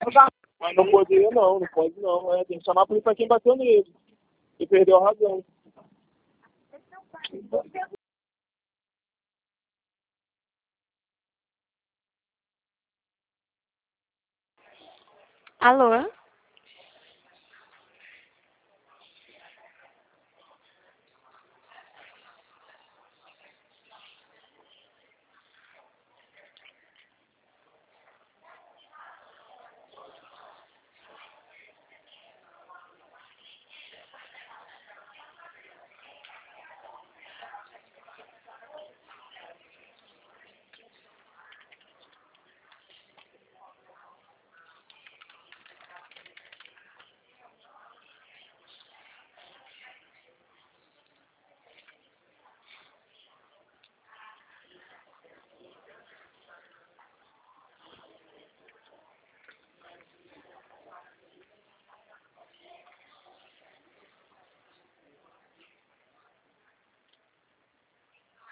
Mas não poderia não pode não. Tem que chamar a polícia pra quem bateu nele. E perdeu a razão. Alô?